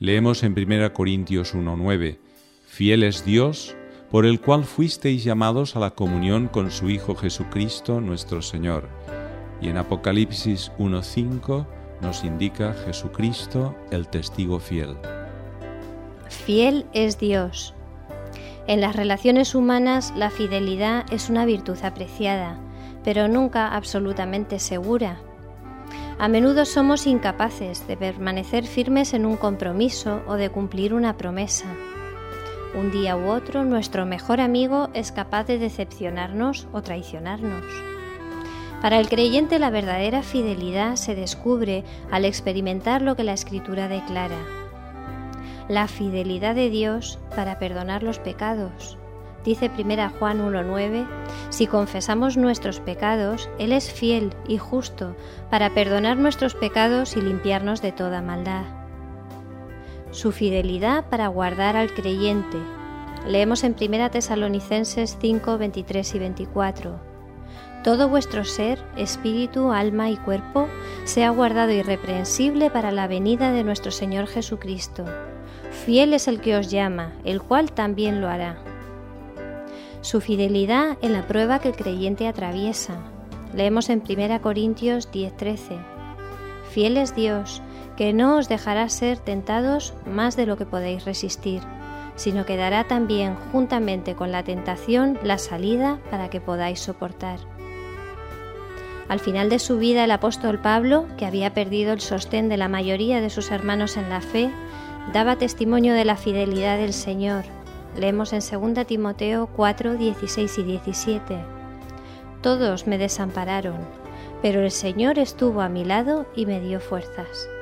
Leemos en 1 Corintios 1:9: Fiel es Dios, por el cual fuisteis llamados a la comunión con su Hijo Jesucristo nuestro Señor. Y en Apocalipsis 1:5 nos indica Jesucristo, el testigo fiel. Fiel es Dios. En las relaciones humanas la fidelidad es una virtud apreciada, pero nunca absolutamente segura. A menudo somos incapaces de permanecer firmes en un compromiso o de cumplir una promesa. Un día u otro, nuestro mejor amigo es capaz de decepcionarnos o traicionarnos. Para el creyente, la verdadera fidelidad se descubre al experimentar lo que la Escritura declara: la fidelidad de Dios para perdonar los pecados. Dice 1 Juan 1:9, si confesamos nuestros pecados, Él es fiel y justo para perdonar nuestros pecados y limpiarnos de toda maldad. Su fidelidad para guardar al creyente. Leemos en 1 Tesalonicenses 5, 23 y 24. Todo vuestro ser, espíritu, alma y cuerpo sea guardado irreprensible para la venida de nuestro Señor Jesucristo. Fiel es el que os llama, el cual también lo hará. Su fidelidad en la prueba que el creyente atraviesa. Leemos en 1 Corintios 10:13. Fiel es Dios, que no os dejará ser tentados más de lo que podéis resistir, sino que dará también, juntamente con la tentación, la salida para que podáis soportar. Al final de su vida, el apóstol Pablo, que había perdido el sostén de la mayoría de sus hermanos en la fe, daba testimonio de la fidelidad del Señor. Leemos en 2 Timoteo 4, 16 y 17. Todos me desampararon, pero el Señor estuvo a mi lado y me dio fuerzas.